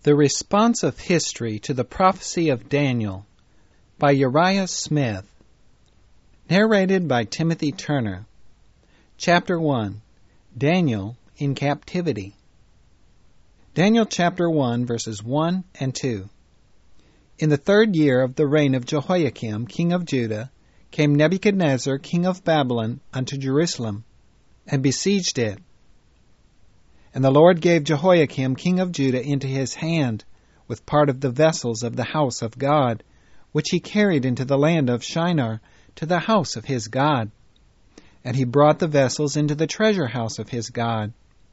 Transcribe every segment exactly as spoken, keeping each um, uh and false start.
The Response of History to the Prophecy of Daniel by Uriah Smith. Narrated by Timothy Turner. Chapter one. Daniel in Captivity. Daniel chapter one, verses one and two. In the third year of the reign of Jehoiakim, king of Judah, came Nebuchadnezzar, king of Babylon, unto Jerusalem, and besieged it. And the Lord gave Jehoiakim, king of Judah, into his hand, with part of the vessels of the house of God, which he carried into the land of Shinar, to the house of his God. And he brought the vessels into the treasure house of his God.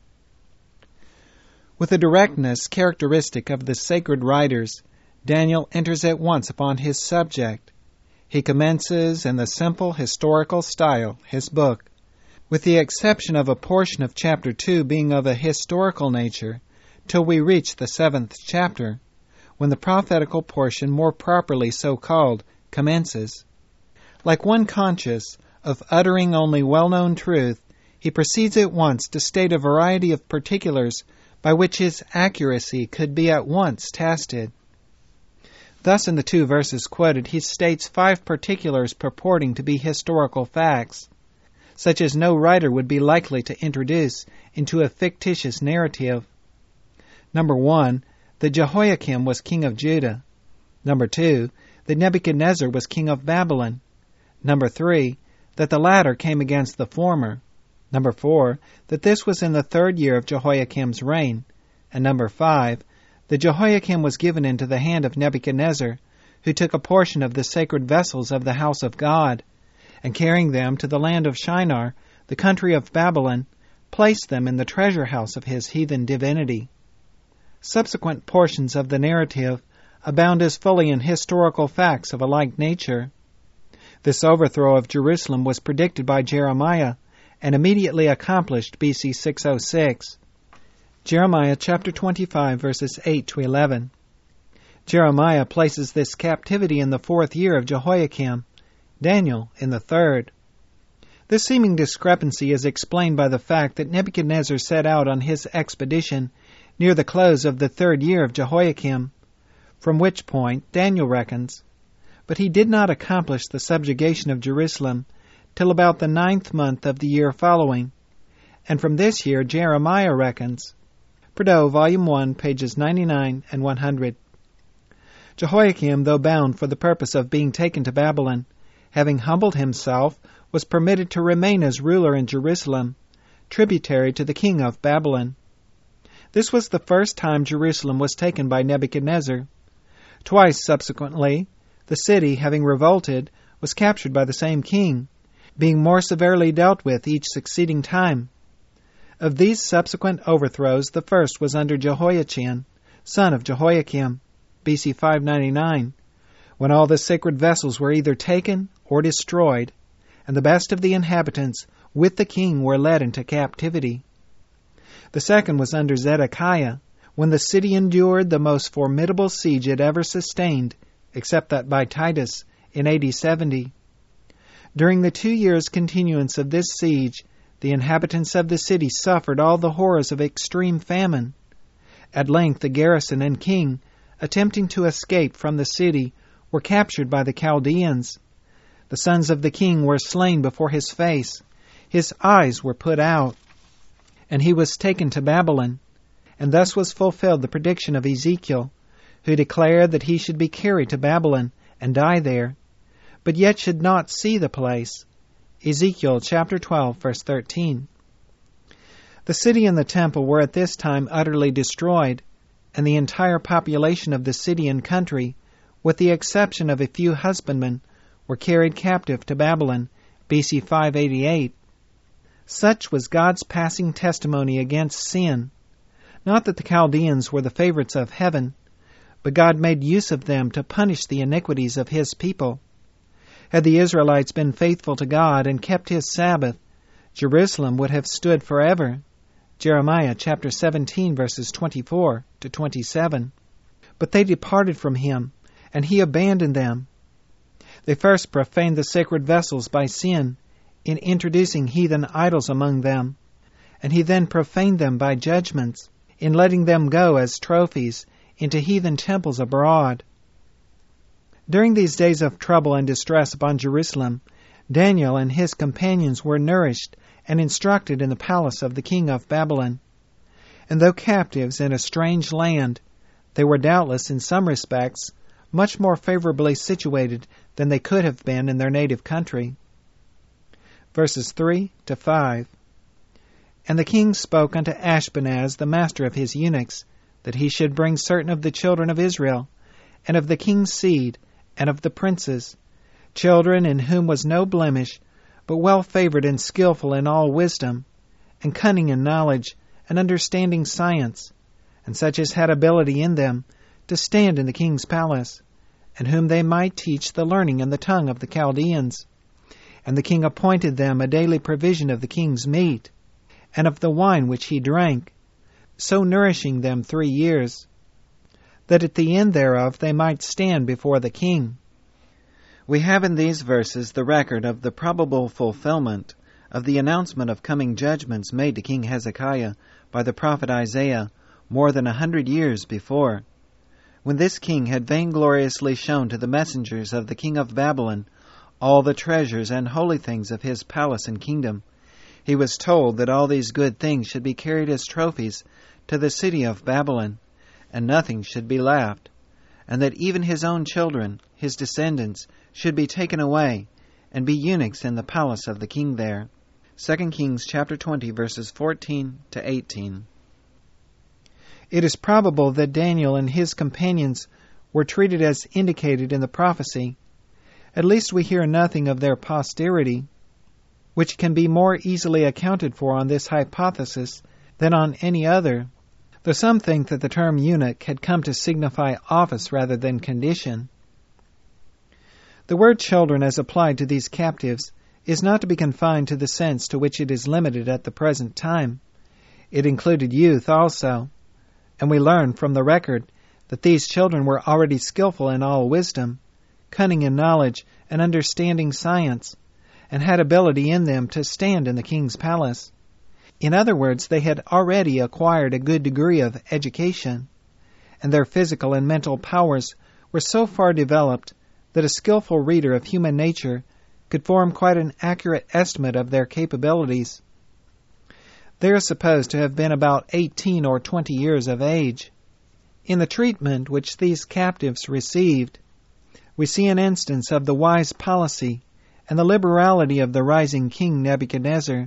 With a directness characteristic of the sacred writers, Daniel enters at once upon his subject. He commences in the simple historical style his book, with the exception of a portion of chapter two being of a historical nature, till we reach the seventh chapter, when the prophetical portion, more properly so called, commences. Like one conscious of uttering only well-known truth, he proceeds at once to state a variety of particulars by which his accuracy could be at once tested. Thus, in the two verses quoted, he states five particulars purporting to be historical facts, such as no writer would be likely to introduce into a fictitious narrative. Number one, that Jehoiakim was king of Judah. Number two, that Nebuchadnezzar was king of Babylon. Number three, that the latter came against the former. Number four, that this was in the third year of Jehoiakim's reign. And number five, that Jehoiakim was given into the hand of Nebuchadnezzar, who took a portion of the sacred vessels of the house of God, and carrying them to the land of Shinar, the country of Babylon, placed them in the treasure house of his heathen divinity. Subsequent portions of the narrative abound as fully in historical facts of a like nature. This overthrow of Jerusalem was predicted by Jeremiah and immediately accomplished B C six oh six. Jeremiah chapter twenty-five, verses eight to eleven. Jeremiah places this captivity in the fourth year of Jehoiakim, Daniel in the third. This seeming discrepancy is explained by the fact that Nebuchadnezzar set out on his expedition near the close of the third year of Jehoiakim, from which point Daniel reckons, but he did not accomplish the subjugation of Jerusalem till about the ninth month of the year following, and from this year Jeremiah reckons. Prideaux, Volume one, pages ninety-nine and one hundred. Jehoiakim, though bound for the purpose of being taken to Babylon, having humbled himself, was permitted to remain as ruler in Jerusalem, tributary to the king of Babylon. This was the first time Jerusalem was taken by Nebuchadnezzar. Twice subsequently, the city, having revolted, was captured by the same king, being more severely dealt with each succeeding time. Of these subsequent overthrows, the first was under Jehoiachin, son of Jehoiakim, B C five ninety-nine, when all the sacred vessels were either taken or destroyed, and the best of the inhabitants with the king were led into captivity. The second was under Zedekiah, when the city endured the most formidable siege it ever sustained, except that by Titus, in A D seventy. During the two years' continuance of this siege, the inhabitants of the city suffered all the horrors of extreme famine. At length the garrison and king, attempting to escape from the city, were captured by the Chaldeans. The sons of the king were slain before his face. His eyes were put out, and he was taken to Babylon. And thus was fulfilled the prediction of Ezekiel, who declared that he should be carried to Babylon and die there, but yet should not see the place. Ezekiel chapter twelve, verse thirteen. The city and the temple were at this time utterly destroyed, and the entire population of the city and country, with the exception of a few husbandmen, were carried captive to Babylon, B C five eighty-eight. Such was God's passing testimony against sin. Not that the Chaldeans were the favorites of heaven, but God made use of them to punish the iniquities of his people. Had the Israelites been faithful to God and kept his Sabbath, Jerusalem would have stood forever. Jeremiah chapter seventeen, verses twenty-four to twenty-seven. But they departed from him, and he abandoned them. They first profaned the sacred vessels by sin, in introducing heathen idols among them, and he then profaned them by judgments, in letting them go as trophies into heathen temples abroad. During these days of trouble and distress upon Jerusalem, Daniel and his companions were nourished and instructed in the palace of the king of Babylon. And though captives in a strange land, they were doubtless in some respects much more favorably situated than they could have been in their native country. Verses three to five. And the king spoke unto Ashpenaz, the master of his eunuchs, that he should bring certain of the children of Israel, and of the king's seed, and of the princes, children in whom was no blemish, but well favored and skillful in all wisdom, and cunning in knowledge, and understanding science, and such as had ability in them to stand in the king's palace, and whom they might teach the learning and the tongue of the Chaldeans. And the king appointed them a daily provision of the king's meat, and of the wine which he drank, so nourishing them three years, that at the end thereof they might stand before the king. We have in these verses the record of the probable fulfillment of the announcement of coming judgments made to King Hezekiah by the prophet Isaiah more than a hundred years before, when this king had vaingloriously shown to the messengers of the king of Babylon all the treasures and holy things of his palace and kingdom. He was told that all these good things should be carried as trophies to the city of Babylon, and nothing should be left, and that even his own children, his descendants, should be taken away, and be eunuchs in the palace of the king there. Second Kings chapter twenty, verses fourteen to eighteen. It is probable that Daniel and his companions were treated as indicated in the prophecy. At least we hear nothing of their posterity, which can be more easily accounted for on this hypothesis than on any other, though some think that the term eunuch had come to signify office rather than condition. The word children as applied to these captives is not to be confined to the sense to which it is limited at the present time. It included youth also, and we learn from the record that these children were already skillful in all wisdom, cunning in knowledge, and understanding science, and had ability in them to stand in the king's palace. In other words, they had already acquired a good degree of education, and their physical and mental powers were so far developed that a skillful reader of human nature could form quite an accurate estimate of their capabilities. They are supposed to have been about eighteen or twenty years of age. In the treatment which these captives received, we see an instance of the wise policy and the liberality of the rising king Nebuchadnezzar.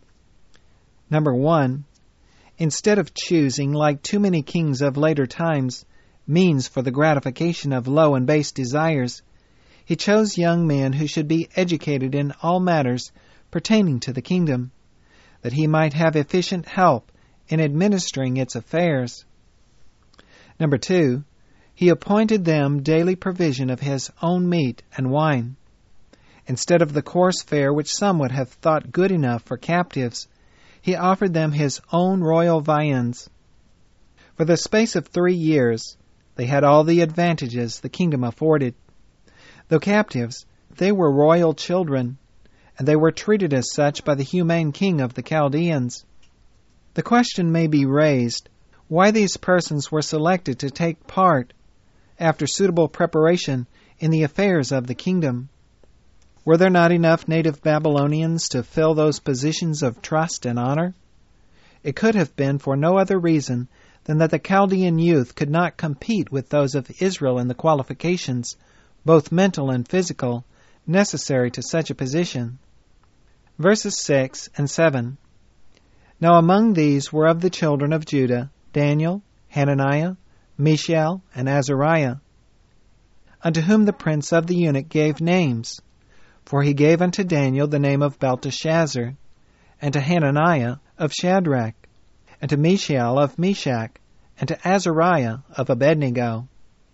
Number one, instead of choosing, like too many kings of later times, means for the gratification of low and base desires, he chose young men who should be educated in all matters pertaining to the kingdom, that he might have efficient help in administering its affairs. Number two, he appointed them daily provision of his own meat and wine. Instead of the coarse fare which some would have thought good enough for captives, he offered them his own royal viands. For the space of three years, they had all the advantages the kingdom afforded. Though captives, they were royal children, and they were treated as such by the humane king of the Chaldeans. The question may be raised why these persons were selected to take part, after suitable preparation, in the affairs of the kingdom. Were there not enough native Babylonians to fill those positions of trust and honor? It could have been for no other reason than that the Chaldean youth could not compete with those of Israel in the qualifications, both mental and physical, necessary to such a position. Verses six and seven. Now among these were of the children of Judah Daniel, Hananiah, Mishael, and Azariah, unto whom the prince of the eunuch gave names. For he gave unto Daniel the name of Belteshazzar, and to Hananiah of Shadrach, and to Mishael of Meshach, and to Azariah of Abednego.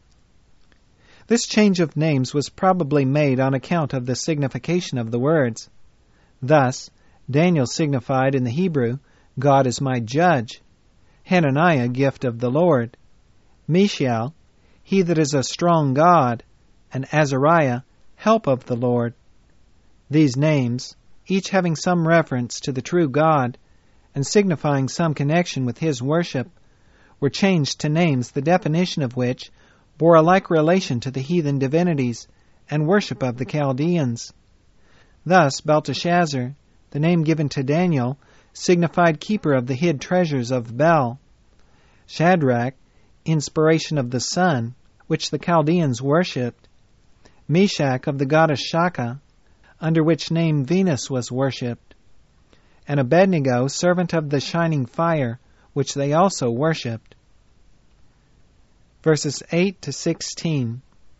This change of names was probably made on account of the signification of the words. Thus, Daniel signified in the Hebrew, God is my judge; Hananiah, gift of the Lord; Mishael, he that is a strong God; and Azariah, help of the Lord. These names, each having some reference to the true God, and signifying some connection with his worship, were changed to names the definition of which bore a like relation to the heathen divinities and worship of the Chaldeans. Thus, Belteshazzar, the name given to Daniel, signified keeper of the hid treasures of Bel. Shadrach, inspiration of the sun, which the Chaldeans worshipped. Meshach, of the goddess Shaka, under which name Venus was worshipped. And Abednego, servant of the shining fire, which they also worshipped. Verses eight to sixteen.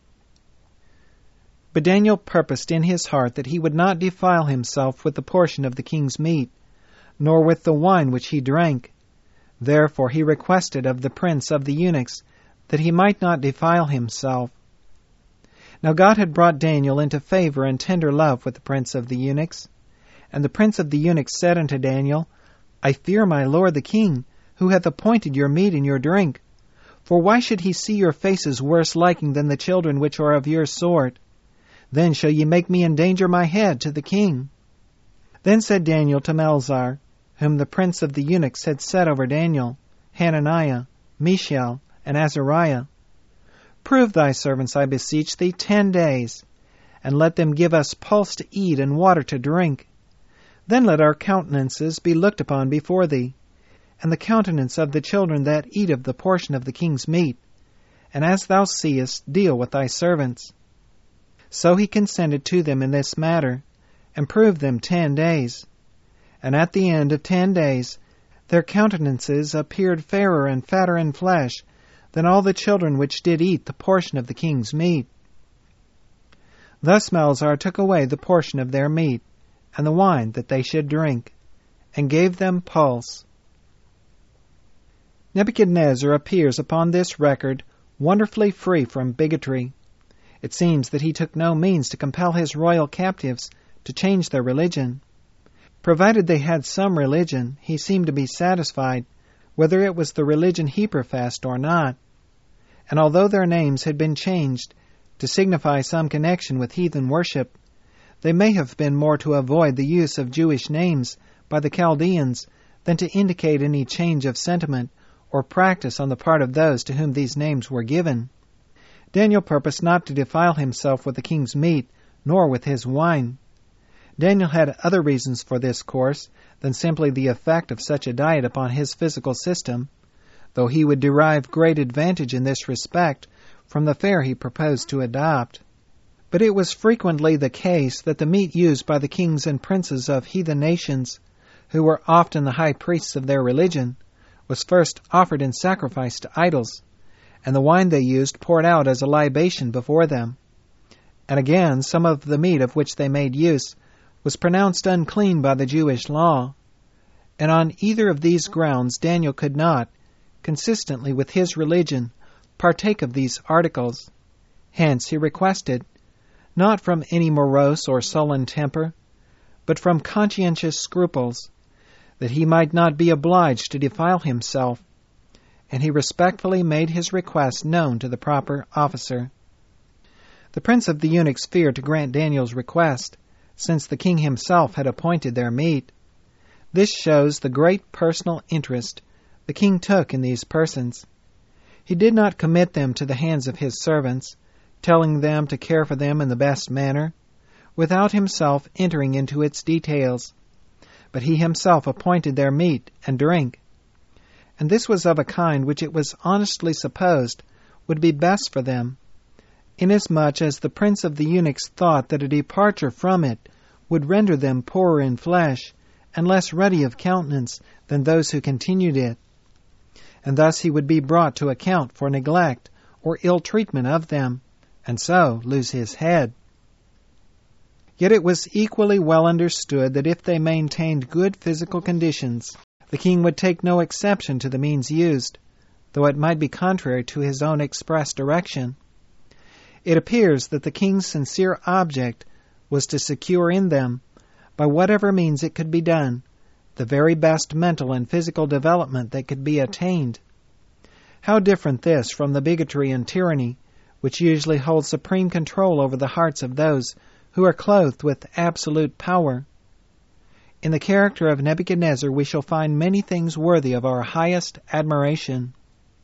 But Daniel purposed in his heart that he would not defile himself with the portion of the king's meat, nor with the wine which he drank. Therefore he requested of the prince of the eunuchs that he might not defile himself. Now God had brought Daniel into favor and tender love with the prince of the eunuchs. And the prince of the eunuchs said unto Daniel, I fear my lord the king, who hath appointed your meat and your drink. For why should he see your faces worse liking than the children which are of your sort? Then shall ye make me endanger my head to the king. Then said Daniel to Melzar, whom the prince of the eunuchs had set over Daniel, Hananiah, Mishael, and Azariah, Prove thy servants, I beseech thee, ten days, and let them give us pulse to eat and water to drink. Then let our countenances be looked upon before thee, and the countenance of the children that eat of the portion of the king's meat, and as thou seest, deal with thy servants. So he consented to them in this matter, and proved them ten days. And at the end of ten days their countenances appeared fairer and fatter in flesh than all the children which did eat the portion of the king's meat. Thus Melzar took away the portion of their meat, and the wine that they should drink, and gave them pulse. Nebuchadnezzar appears upon this record wonderfully free from bigotry. It seems that he took no means to compel his royal captives to change their religion. Provided they had some religion, he seemed to be satisfied, whether it was the religion he professed or not. And although their names had been changed to signify some connection with heathen worship, they may have been more to avoid the use of Jewish names by the Chaldeans than to indicate any change of sentiment or practice on the part of those to whom these names were given. Daniel purposed not to defile himself with the king's meat, nor with his wine. Daniel had other reasons for this course than simply the effect of such a diet upon his physical system, though he would derive great advantage in this respect from the fare he proposed to adopt. But it was frequently the case that the meat used by the kings and princes of heathen nations, who were often the high priests of their religion, was first offered in sacrifice to idols, and the wine they used poured out as a libation before them. And again, some of the meat of which they made use was pronounced unclean by the Jewish law. And on either of these grounds Daniel could not, consistently with his religion, partake of these articles. Hence he requested, not from any morose or sullen temper, but from conscientious scruples, that he might not be obliged to defile himself, and he respectfully made his request known to the proper officer. The prince of the eunuchs feared to grant Daniel's request, since the king himself had appointed their meat. This shows the great personal interest the king took in these persons. He did not commit them to the hands of his servants, telling them to care for them in the best manner, without himself entering into its details, but he himself appointed their meat and drink. And this was of a kind which it was honestly supposed would be best for them, inasmuch as the prince of the eunuchs thought that a departure from it would render them poorer in flesh and less ruddy of countenance than those who continued it. And thus he would be brought to account for neglect or ill treatment of them, and so lose his head. Yet it was equally well understood that if they maintained good physical conditions, the king would take no exception to the means used, though it might be contrary to his own express direction. It appears that the king's sincere object was to secure in them, by whatever means it could be done, the very best mental and physical development that could be attained. How different this from the bigotry and tyranny which usually hold supreme control over the hearts of those who are clothed with absolute power. In the character of Nebuchadnezzar we shall find many things worthy of our highest admiration.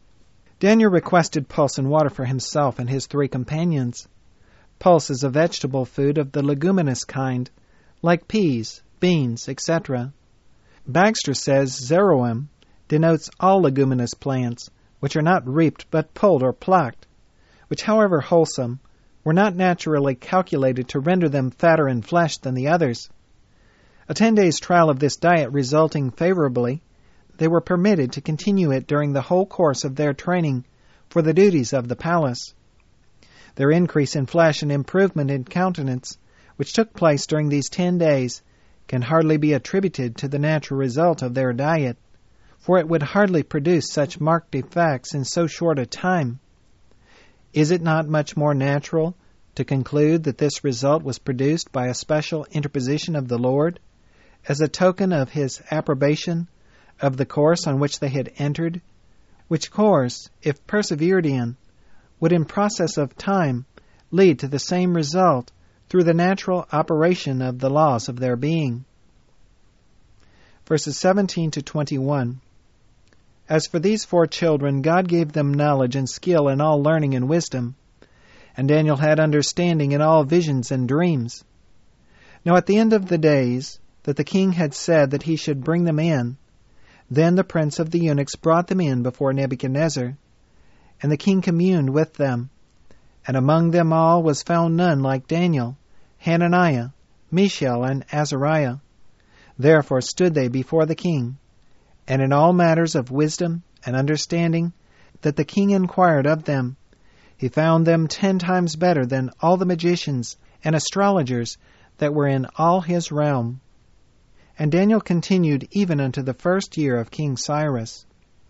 Daniel requested pulse and water for himself and his three companions. Pulse is a vegetable food of the leguminous kind, like peas, beans, et cetera. Bagster says zeroim denotes all leguminous plants, which are not reaped but pulled or plucked, which, however wholesome, were not naturally calculated to render them fatter in flesh than the others. A ten days' trial of this diet resulting favorably, they were permitted to continue it during the whole course of their training for the duties of the palace. Their increase in flesh and improvement in countenance, which took place during these ten days, can hardly be attributed to the natural result of their diet, for it would hardly produce such marked effects in so short a time. Is it not much more natural to conclude that this result was produced by a special interposition of the Lord, as a token of His approbation of the course on which they had entered, which course, if persevered in, would in process of time lead to the same result through the natural operation of the laws of their being? Verses seventeen to twenty-one. As for these four children, God gave them knowledge and skill in all learning and wisdom, and Daniel had understanding in all visions and dreams. Now at the end of the days, that the king had said that he should bring them in, then the prince of the eunuchs brought them in before Nebuchadnezzar, and the king communed with them. And among them all was found none like Daniel, Hananiah, Mishael, and Azariah. Therefore stood they before the king, and in all matters of wisdom and understanding that the king inquired of them, he found them ten times better than all the magicians and astrologers that were in all his realm. And Daniel continued even unto the first year of King Cyrus.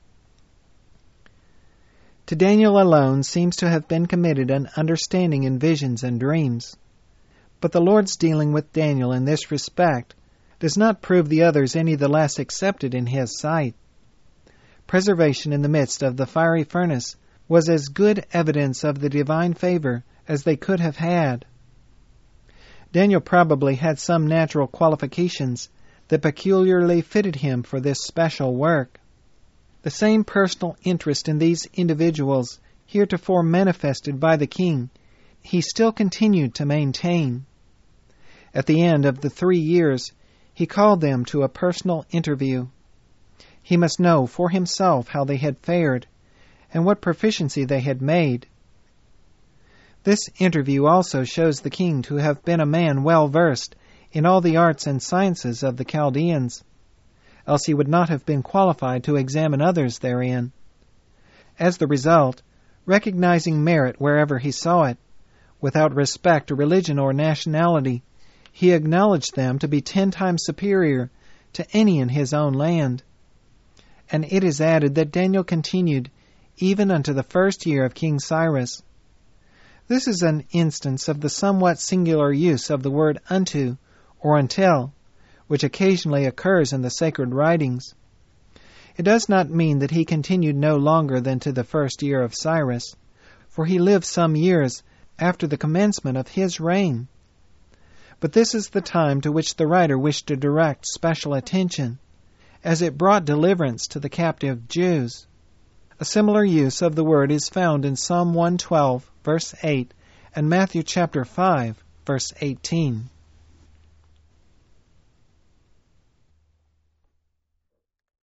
To Daniel alone seems to have been committed an understanding in visions and dreams. But the Lord's dealing with Daniel in this respect does not prove the others any the less accepted in His sight. Preservation in the midst of the fiery furnace was as good evidence of the divine favor as they could have had. Daniel probably had some natural qualifications that peculiarly fitted him for this special work. The same personal interest in these individuals, heretofore manifested by the king, he still continued to maintain. At the end of the three years, he called them to a personal interview. He must know for himself how they had fared, and what proficiency they had made. This interview also shows the king to have been a man well versed in all the arts and sciences of the Chaldeans, else he would not have been qualified to examine others therein. As the result, recognizing merit wherever he saw it, without respect to religion or nationality, he acknowledged them to be ten times superior to any in his own land. And it is added that Daniel continued even unto the first year of King Cyrus. This is an instance of the somewhat singular use of the word unto or until, which occasionally occurs in the sacred writings. It does not mean that he continued no longer than to the first year of Cyrus, for he lived some years after the commencement of his reign. But this is the time to which the writer wished to direct special attention, as it brought deliverance to the captive Jews. A similar use of the word is found in Psalm one twelve, verse eight, and Matthew chapter five, verse eighteen.